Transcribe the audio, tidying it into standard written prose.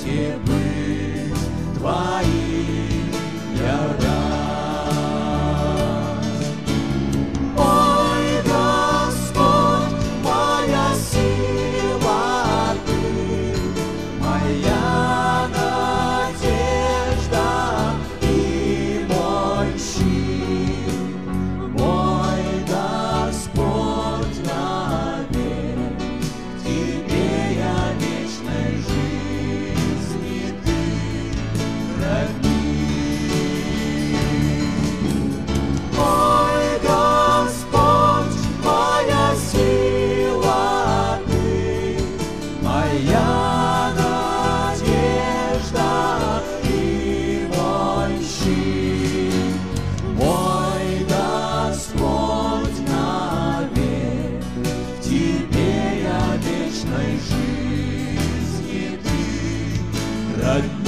свете быть Твоим я рад. Ой, Господь, моя сила Ты, моя надежда и мой щит, мой Господь навек. В Тебе я вечной жизни Ты родник. Ой, Господь, моя сила Ты, моя надежда и мой щит, мой Господь навек. В Тебе я вечной жизни Ты родник.